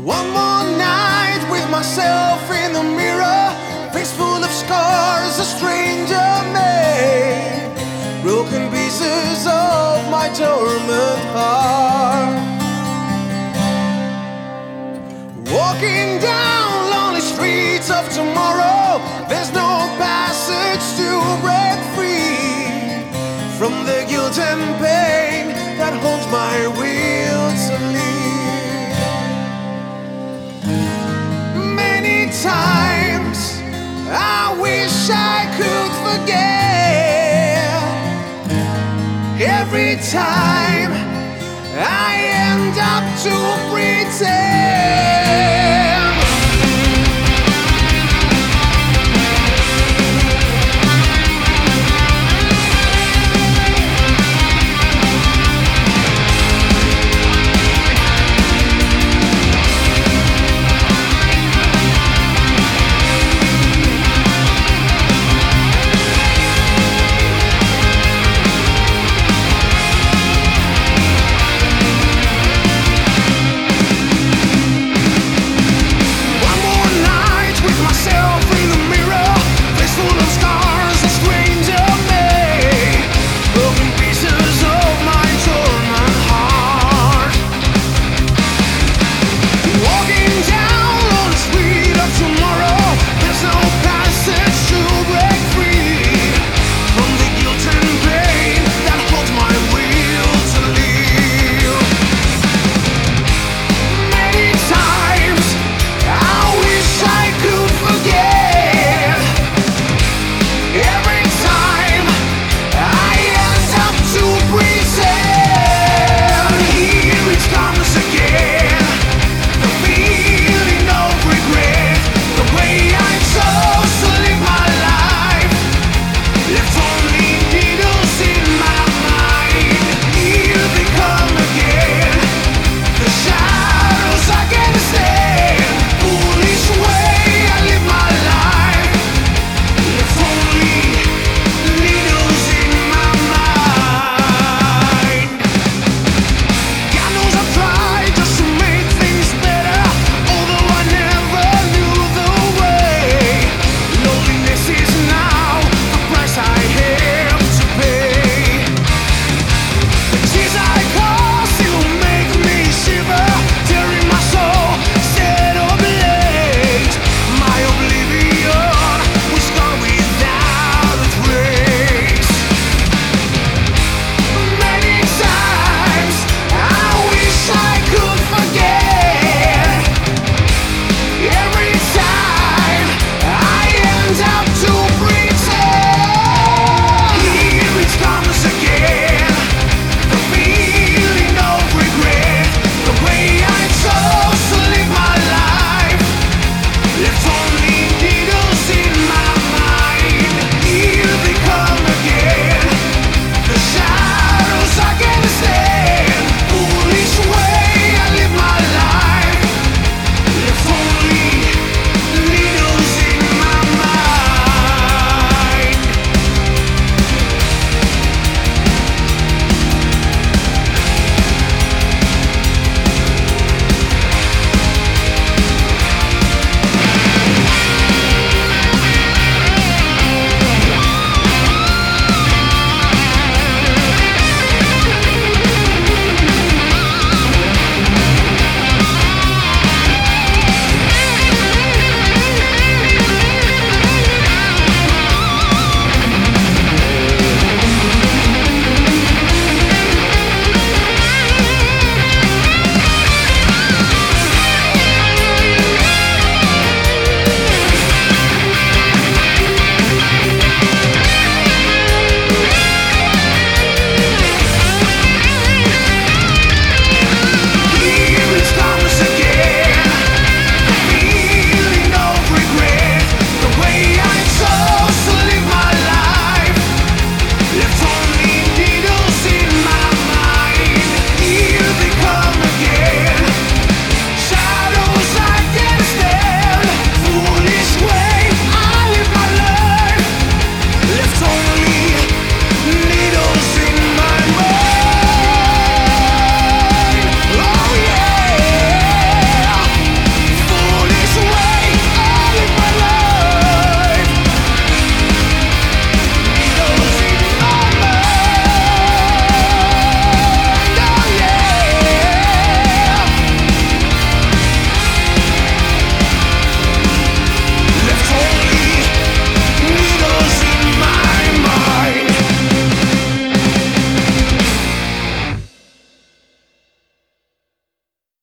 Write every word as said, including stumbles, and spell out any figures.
One more night with myself in the mirror, face full of scars, a stranger made, broken pieces of my dormant heart. Walking down lonely streets of tomorrow, there's no passage to break free from the guilt and pain that holds my will to leave. Many times I wish I could forget. Every time I end up to pretend.